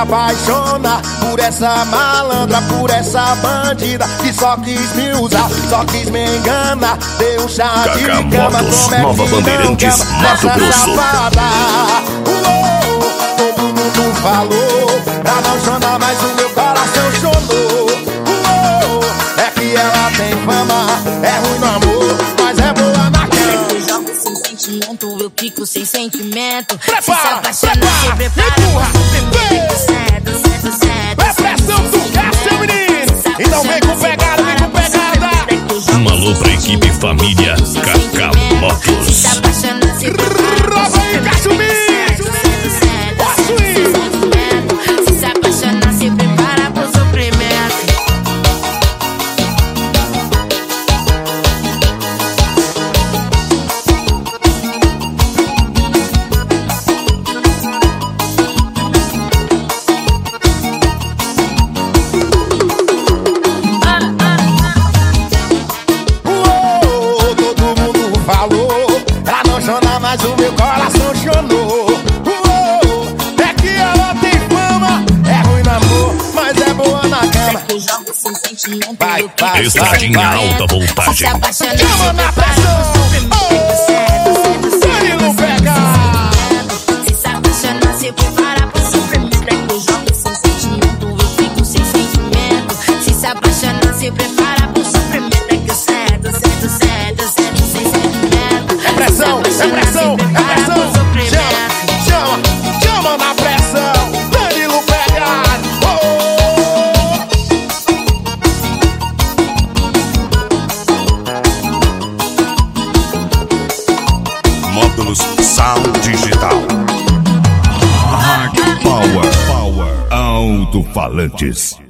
apaixona por essa malandra, por essa bandida que só quis me usar, só quis me enganar. Deu chá de Cacá cama, Motos, como é Nova que Bandeirantes, não Mato essa Grosso. safada. Todo mundo falou pra não chorar, mas o meu coração chorou. É que ela tem fama, é ruim no amor, mas é boa na cama. Eu jogo sem sentimento, eu fico sem sentimento. Prepara, se apaixona, prepara, se prepara. empurra, vem. Cedo, cedo, cedo. É pressão, tu quer ser menino? Então vem com pegada, vem com pegada. Um alô pra equipe família Cacá Motos. Se apaixona, se prepara. Roda aí, Cachumbi. Posso ir? Se apaixona, se prepara pro sofrimento. Todo mundo falou pra não chorar, mas o meu coração chorou. É que ela tem fama, é ruim no amor, mas é boa na cama. Eu jogo sem sentimento, Vai, eu fico vai, sem Estradinha vai. alta Se voltagem. apaixona, Chama se na prepara pressão. pro sofrimento. Ele não pega. Se apaixona, se prepara pro sofrimento. Eu jogo sem sentimento, eu fico sem sentimento. Se apaixona, se prepara pro sofrimento. É que eu cedo, cedo, cedo, cedo, sem sentimento. É pressão, é pressão, é pressão. Chama, chama na pressão. Danilo pega. Módulos Sound Digital. Rock Power. Alto-falantes.